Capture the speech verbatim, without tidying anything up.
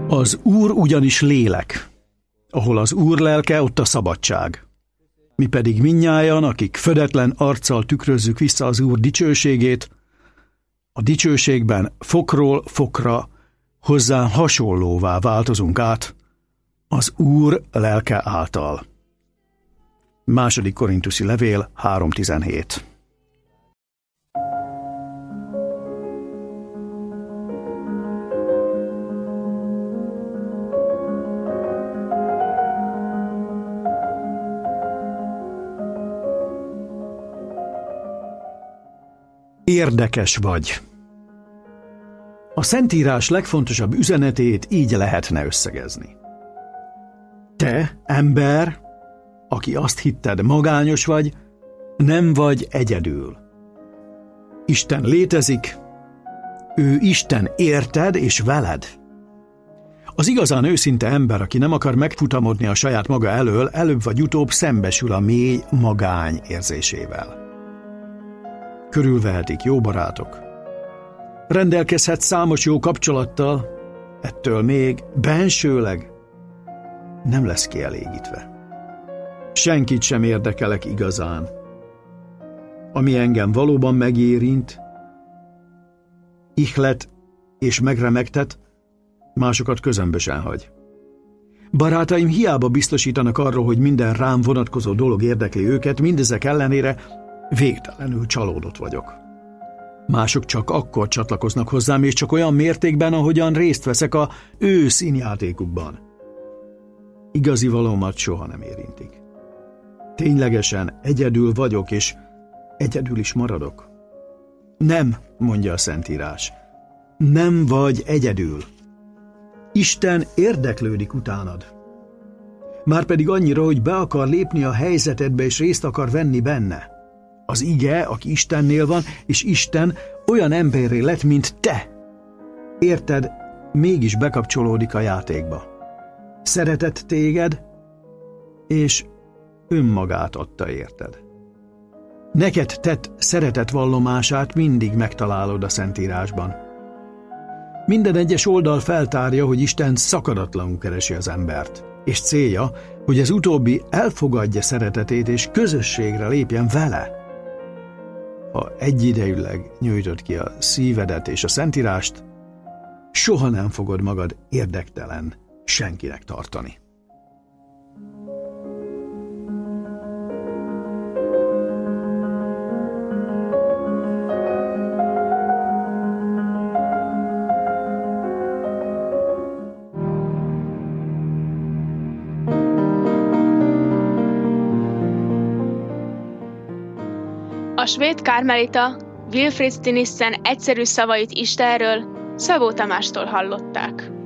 Az Úr ugyanis lélek. Ahol az Úr lelke, ott a szabadság. Mi pedig mindnyájan, akik födetlen arccal tükrözzük vissza az Úr dicsőségét, a dicsőségben fokról fokra hozzá hasonlóvá változunk át az Úr lelke által. Második Korinthusi levél három tizenhét. Érdekes vagy. A Szentírás legfontosabb üzenetét így lehetne összegezni. Te, ember, aki azt hitted, magányos vagy, nem vagy egyedül. Isten létezik, ő Isten érted és veled. Az igazán őszinte ember, aki nem akar megfutamodni a saját maga elől, előbb vagy utóbb szembesül a mély magány érzésével. Körülvehetik jó barátok. Rendelkezhet számos jó kapcsolattal, ettől még bensőleg nem lesz kielégítve. Senkit sem érdekelek igazán. Ami engem valóban megérint, ihlet és megremegtet, másokat közömbösen hagy. Barátaim hiába biztosítanak arról, hogy minden rám vonatkozó dolog érdekli őket, mindezek ellenére végtelenül csalódott vagyok. Mások csak akkor csatlakoznak hozzám, és csak olyan mértékben, ahogyan részt veszek a ő színjátékukban. Igazi valómat soha nem érintik. Ténylegesen egyedül vagyok, és egyedül is maradok. Nem, mondja a Szentírás. Nem vagy egyedül. Isten érdeklődik utánad. Márpedig annyira, hogy be akar lépni a helyzetedbe, és részt akar venni benne. Az ige, aki Istennél van, és Isten olyan emberré lett, mint te. Érted, mégis bekapcsolódik a játékba. Szeretett téged, és önmagát adta érted. Neked tett szeretetvallomását mindig megtalálod a Szentírásban. Minden egyes oldal feltárja, hogy Isten szakadatlanul keresi az embert, és célja, hogy az utóbbi elfogadja szeretetét, és közösségre lépjen vele. Ha egyidejűleg nyújtod ki a szívedet és a Szentírást, soha nem fogod magad érdektelen senkinek tartani. A svéd kármelita Wilfrid Stinissen egyszerű szavait Istenről Szabó Tamástól hallották.